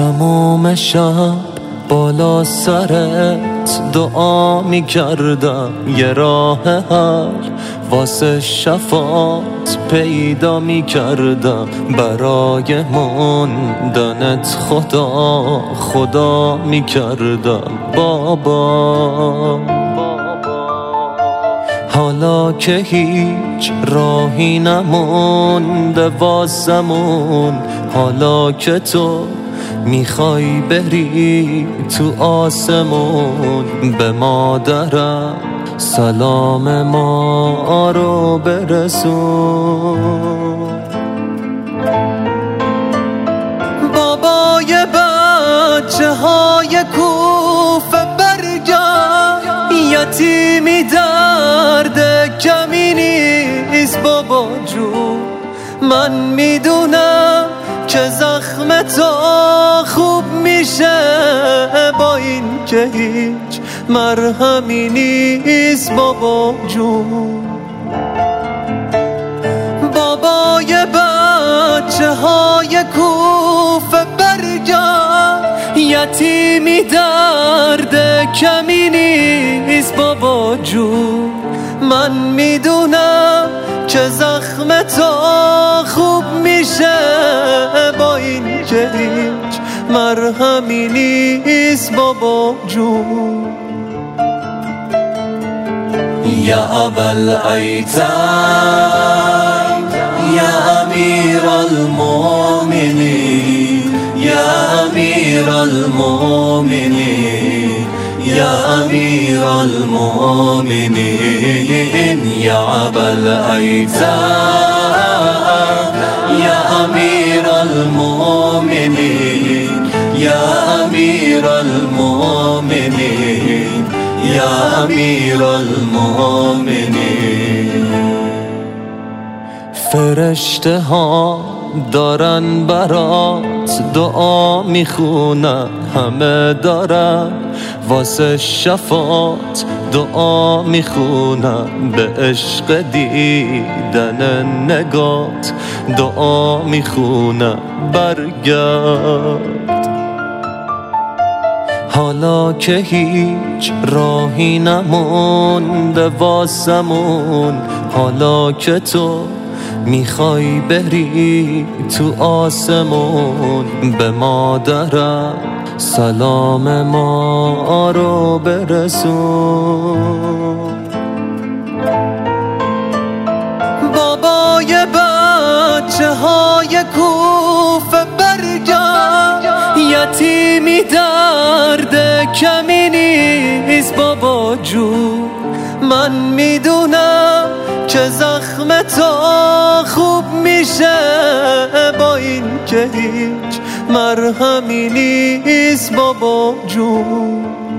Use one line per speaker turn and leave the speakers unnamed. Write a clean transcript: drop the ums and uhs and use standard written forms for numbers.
تمام شب بالا سرت دعا می کردم، یه راه حل واسه شفاعت پیدا می کردم. برای موندنت خدا می کردم بابا. حالا که هیچ راهی نمونده واسمون، حالا که تو میخوای بری تو آسمون، به مادرم سلام ما رو برسون. بابای بچه های کوفه برگرد، یتیمی درد کمی نیست بابا جون. من میدونم که زخم تو خوب میشه، با این که هیچ مرهمی نیست بابا جون. بابای بچه های کوفه برگرد، یتیمی درد کمی نیست بابا جون. من میدونم که زخم تو خوب میشه، با این که هیچ مرهمی نیست بابا جون. یا ابوالایتام یا امیر المؤمنین، یا امیر المؤمنین، یا امیر المؤمنین، یا ابوالایتام یا امیر المؤمنین، یا امیر المؤمنین، یا امیر المؤمنین. فرشته ها دارن برات دعا میخونن، همه دارن واسه شفاعت دعا میخونن. به عشق دیدن نگات دعا میخونن برگرد. حالا که هیچ راهی نمونده واسمون، حالا که تو میخوای بری تو آسمون، به مادرم سلام ما رو برسون. بابای بچه های کوفه برگرد، یتیمی درد کمی نیست بابا جون. من میدونم که زخم تو خوب میشه، با این که هیچ مرهمی نیست بابا جون.